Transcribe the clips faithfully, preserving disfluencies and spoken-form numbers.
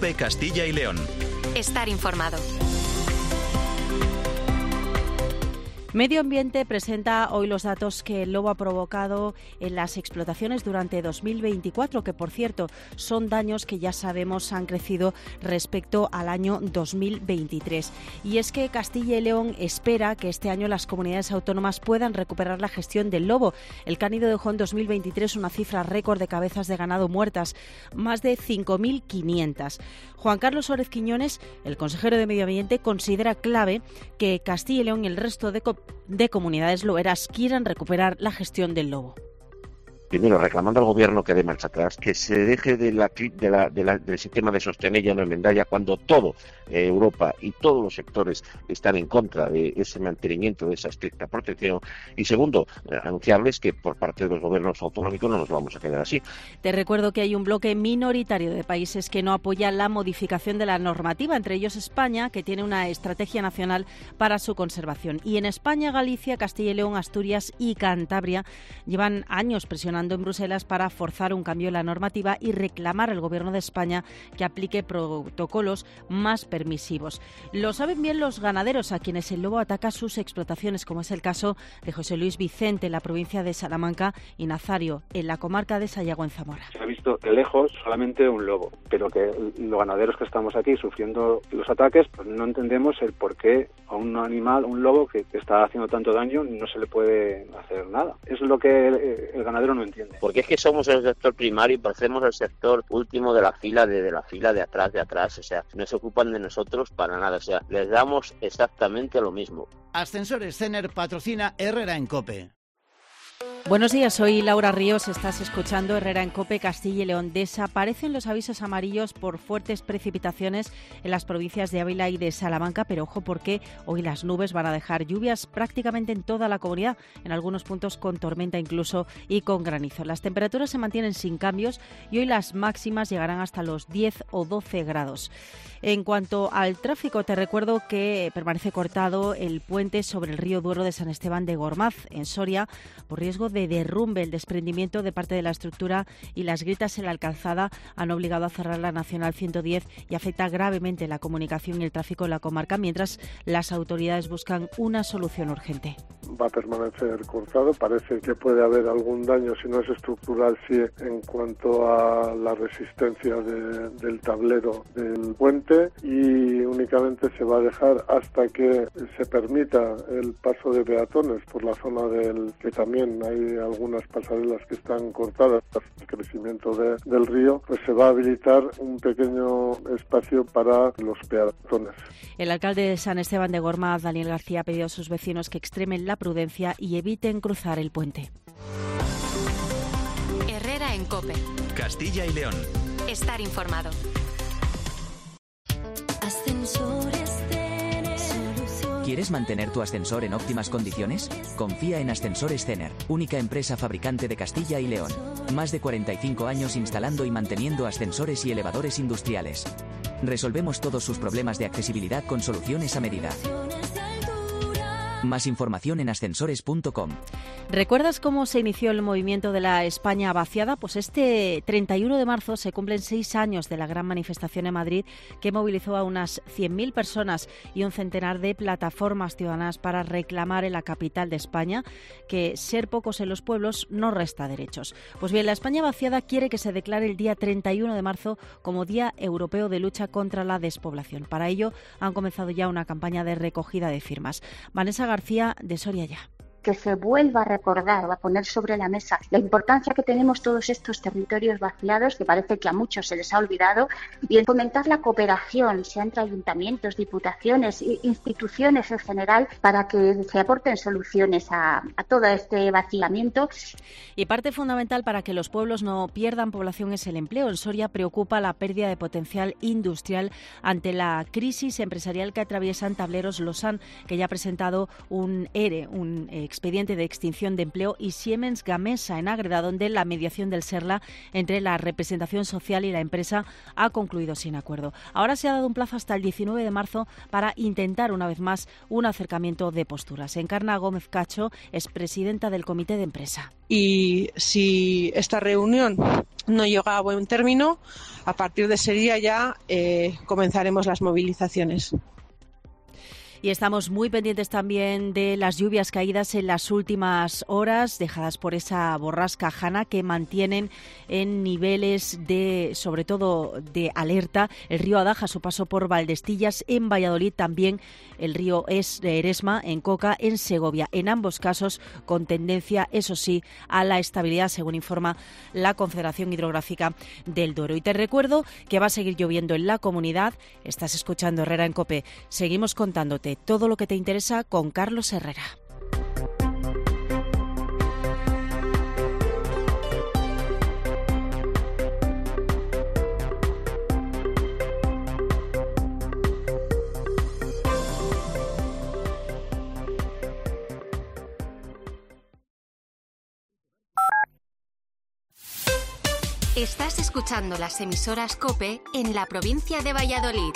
COPE Castilla y León. Estar informado. Medio Ambiente presenta hoy los datos que el lobo ha provocado en las explotaciones durante dos mil veinticuatro, que por cierto son daños que ya sabemos han crecido respecto al año dos mil veintitrés. Y es que Castilla y León espera que este año las comunidades autónomas puedan recuperar la gestión del lobo. El cánido dejó en dos mil veintitrés una cifra récord de cabezas de ganado muertas, más de cinco mil quinientas. Juan Carlos Suárez Quiñones, el consejero de Medio Ambiente, considera clave que Castilla y León y el resto de de comunidades loberas quieran recuperar la gestión del lobo. Primero, reclamando al Gobierno que dé marcha atrás, que se deje de la, de la, de la, del sistema de sostenella no enmendalla cuando todo eh, Europa y todos los sectores están en contra de ese mantenimiento, de esa estricta protección. Y segundo, eh, anunciarles que por parte de los gobiernos autonómicos no nos vamos a quedar así. Te recuerdo que hay un bloque minoritario de países que no apoya la modificación de la normativa, entre ellos España, que tiene una estrategia nacional para su conservación. Y en España, Galicia, Castilla y León, Asturias y Cantabria llevan años presionando en Bruselas para forzar un cambio en la normativa y reclamar al Gobierno de España que aplique protocolos más permisivos. Lo saben bien los ganaderos, a quienes el lobo ataca sus explotaciones, como es el caso de José Luis Vicente en la provincia de Salamanca y Nazario en la comarca de Sayago en Zamora. Se ha visto de lejos solamente un lobo, pero que los ganaderos que estamos aquí sufriendo los ataques, pues no entendemos el por qué a un animal, un lobo que está haciendo tanto daño, no se le puede hacer nada. Es lo que el, el ganadero no entiende. Porque es que somos el sector primario y parecemos el sector último de la fila, de, de la fila de atrás, de atrás, o sea, no se ocupan de nosotros para nada, o sea, les damos exactamente lo mismo. Ascensores Cener patrocina Herrera en COPE. Buenos días, soy Laura Ríos, estás escuchando Herrera en COPE Castilla y León. Desaparecen los avisos amarillos por fuertes precipitaciones en las provincias de Ávila y de Salamanca, pero ojo porque hoy las nubes van a dejar lluvias prácticamente en toda la comunidad, en algunos puntos con tormenta incluso y con granizo. Las temperaturas se mantienen sin cambios y hoy las máximas llegarán hasta los diez o doce grados. En cuanto al tráfico, te recuerdo que permanece cortado el puente sobre el río Duero de San Esteban de Gormaz, en Soria, por riesgo de derrumbe. El desprendimiento de parte de la estructura y las grietas en la calzada han obligado a cerrar la Nacional ciento diez y afecta gravemente la comunicación y el tráfico en la comarca, mientras las autoridades buscan una solución urgente. Va a permanecer cortado, parece que puede haber algún daño, si no es estructural, sí, en cuanto a la resistencia de, del tablero del puente, y únicamente se va a dejar hasta que se permita el paso de peatones por la zona del que también hay algunas pasarelas que están cortadas por el crecimiento de, del río, pues se va a habilitar un pequeño espacio para los peatones. El alcalde de San Esteban de Gormaz, Daniel García, ha pedido a sus vecinos que extremen la prudencia y eviten cruzar el puente. Herrera en COPE. Castilla y León. Estar informado. ¿Quieres mantener tu ascensor en óptimas condiciones? Confía en Ascensores Cener, única empresa fabricante de Castilla y León. Más de cuarenta y cinco años instalando y manteniendo ascensores y elevadores industriales. Resolvemos todos sus problemas de accesibilidad con soluciones a medida. Más información en ascensores punto com. ¿Recuerdas cómo se inició el movimiento de la España vaciada? Pues este treinta y uno de marzo se cumplen seis años de la gran manifestación en Madrid que movilizó a unas cien mil personas y un centenar de plataformas ciudadanas para reclamar en la capital de España que ser pocos en los pueblos no resta derechos. Pues bien, la España vaciada quiere que se declare el día treinta y uno de marzo como Día Europeo de Lucha contra la Despoblación. Para ello han comenzado ya una campaña de recogida de firmas. Vanessa García, de Soria Ya. Que se vuelva a recordar o a poner sobre la mesa la importancia que tenemos todos estos territorios vaciados, que parece que a muchos se les ha olvidado, y en fomentar la cooperación, sea entre ayuntamientos, diputaciones, instituciones en general, para que se aporten soluciones a, a todo este vaciamiento. Y parte fundamental para que los pueblos no pierdan población es el empleo. En Soria preocupa la pérdida de potencial industrial ante la crisis empresarial que atraviesan Tableros Losán, que ya ha presentado un ERE, un eh, expediente de extinción de empleo, y Siemens Gamesa en Ágreda, donde la mediación del SERLA entre la representación social y la empresa ha concluido sin acuerdo. Ahora se ha dado un plazo hasta el diecinueve de marzo para intentar una vez más un acercamiento de posturas. Encarna Gómez Cacho es presidenta del comité de empresa. Y si esta reunión no llega a buen término, a partir de ese día ya eh, comenzaremos las movilizaciones. Y estamos muy pendientes también de las lluvias caídas en las últimas horas, dejadas por esa borrasca Hanna, que mantienen en niveles de, sobre todo, de alerta el río Adaja a su paso por Valdestillas, en Valladolid, también el río Eresma, en Coca, en Segovia. En ambos casos con tendencia, eso sí, a la estabilidad, según informa la Confederación Hidrográfica del Duero. Y te recuerdo que va a seguir lloviendo en la comunidad. Estás escuchando Herrera en COPE. Seguimos contándote todo lo que te interesa con Carlos Herrera. Estás escuchando las emisoras COPE en la provincia de Valladolid.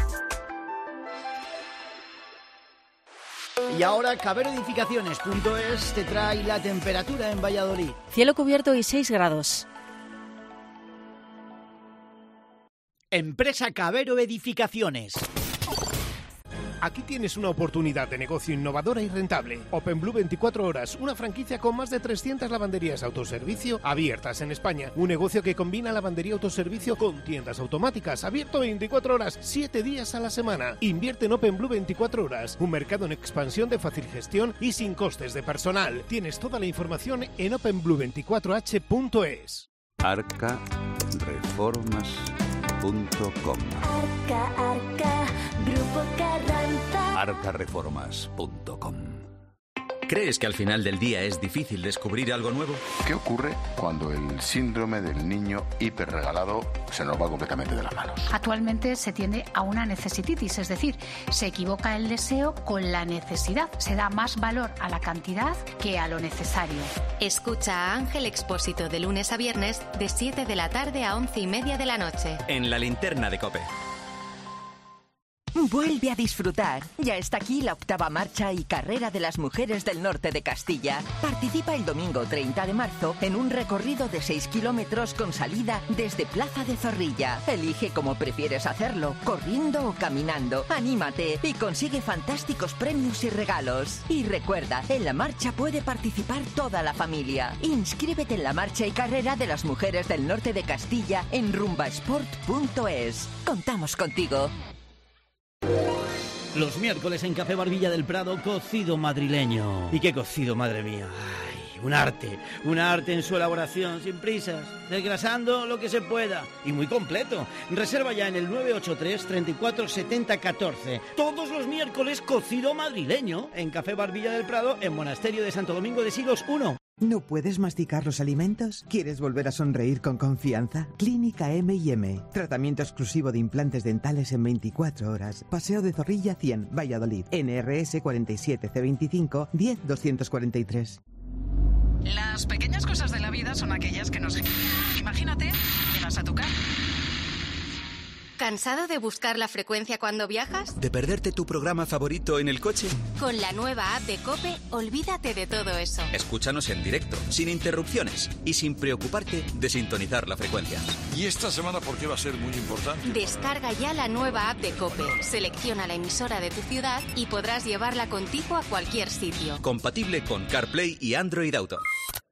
Y ahora Cabero Edificaciones punto es te trae la temperatura en Valladolid. Cielo cubierto y seis grados. Empresa Cabero Edificaciones. Aquí tienes una oportunidad de negocio innovadora y rentable. OpenBlue veinticuatro horas, una franquicia con más de trescientas lavanderías autoservicio abiertas en España. Un negocio que combina lavandería autoservicio con tiendas automáticas, abierto veinticuatro horas, siete días a la semana. Invierte en OpenBlue veinticuatro horas, un mercado en expansión de fácil gestión y sin costes de personal. Tienes toda la información en open blue veinticuatro h punto es. arca reformas punto com. Arca, Arca, Grupo Carranza. arca reformas punto com. ¿Crees que al final del día es difícil descubrir algo nuevo? ¿Qué ocurre cuando el síndrome del niño hiperregalado se nos va completamente de las manos? Actualmente se tiende a una necesititis, es decir, se equivoca el deseo con la necesidad. Se da más valor a la cantidad que a lo necesario. Escucha a Ángel Expósito de lunes a viernes de siete de la tarde a once y media de la noche. En la linterna de COPE. Vuelve a disfrutar. Ya está aquí la octava marcha y carrera de las mujeres del norte de Castilla. Participa el domingo treinta de marzo en un recorrido de seis kilómetros con salida desde Plaza de Zorrilla. Elige cómo prefieres hacerlo, corriendo o caminando. Anímate y consigue fantásticos premios y regalos. Y recuerda, en la marcha puede participar toda la familia. Inscríbete en la marcha y carrera de las mujeres del norte de Castilla en rumbasport punto es. Contamos contigo. Los miércoles en Café Barbilla del Prado, cocido madrileño. ¿Y qué cocido, madre mía? Ay, un arte, un arte en su elaboración, sin prisas, desgrasando lo que se pueda y muy completo. Reserva ya en el nueve ocho tres, treinta y cuatro, setenta, catorce. Todos los miércoles cocido madrileño en Café Barbilla del Prado, en Monasterio de Santo Domingo de Silos uno. ¿No puedes masticar los alimentos? ¿Quieres volver a sonreír con confianza? Clínica eme y eme. Tratamiento exclusivo de implantes dentales en veinticuatro horas. Paseo de Zorrilla cien, Valladolid. ene erre ese cuarenta y siete ce veinticinco diez doscientos cuarenta y tres. Las pequeñas cosas de la vida son aquellas que nos... Imagínate, llegas a tu casa. ¿Cansado de buscar la frecuencia cuando viajas? ¿De perderte tu programa favorito en el coche? Con la nueva app de COPE, olvídate de todo eso. Escúchanos en directo, sin interrupciones y sin preocuparte de sintonizar la frecuencia. ¿Y esta semana por qué va a ser muy importante? Descarga ya la nueva app de COPE, selecciona la emisora de tu ciudad y podrás llevarla contigo a cualquier sitio. Compatible con CarPlay y Android Auto.